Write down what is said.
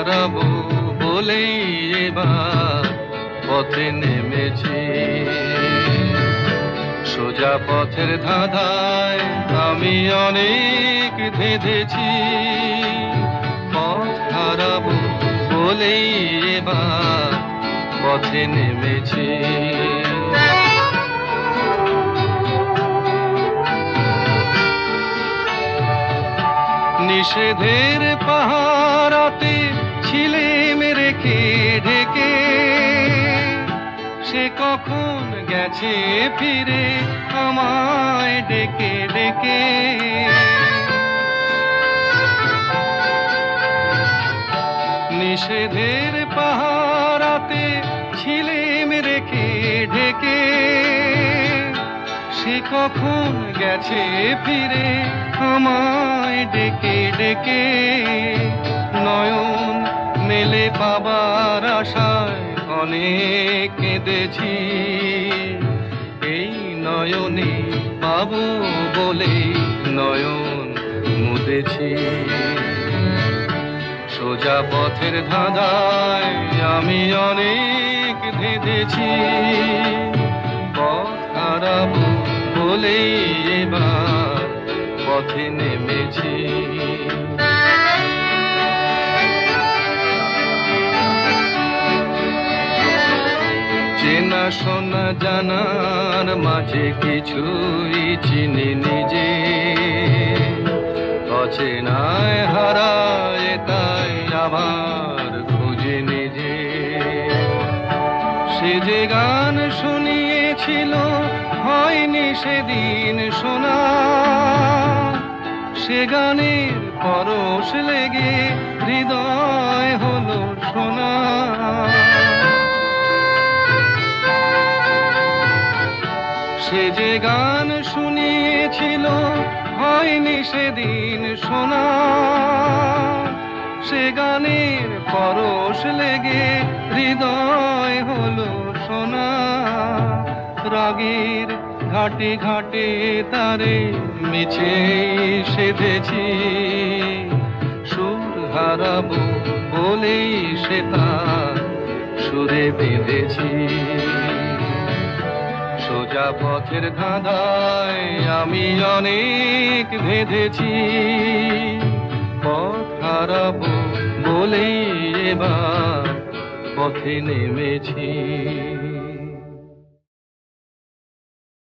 হারাবো বলেই এবার পথে নেমেছি। সোজা পথের ধাঁধায় আমি অনেক ধেঁধেছি। পথ হারাবো বলেই এবার পথে নেমেছি। নিষেধের পাহারাতে ছিলেম রেখে ঢেকে, সে কখন গেছে ফিরে আমায় ডেকে ডেকে। নিষেধের পাহারাতে ছিলেম রেখে ঢেকে, সে কখন গেছে ফিরে আমায় ডেকে ডেকে। নয়ন মেলে পাবার আশায় অনেক কেঁদেছি। এই নয়নে পাবো বলে নয়ন মুদেছি। সোজা পথের ধাঁধায় আমি অনেক ধেঁধেছি। পথ হারাবো বলেই এবার পথে নেমেছি। চেনা শোনা জানার মাঝে কিছুই চিনি নিজে, অচেনায় হারায় তাই আবার খুঁজে নিজে। সে যে গান শুনিয়েছিল হয়নি সেদিন শোনা, সে গানের পরশ লেগে হৃদয় হলো সোনা। সে যে গান শুনিয়েছিল হয়নি সেদিন শোনা, সে গানের পরশ লেগে হৃদয় হলো সোনা। রাগের ঘাটে ঘাটে তারে মিছে সেধেছি। সুর হারাবো বলেই সে তার সুরে বেঁধেছি। সোজা পথের ধাঁধায় আমি অনেক ধেঁধেছি। পথ হারাবো বলেই এবার পথে নেমেছি।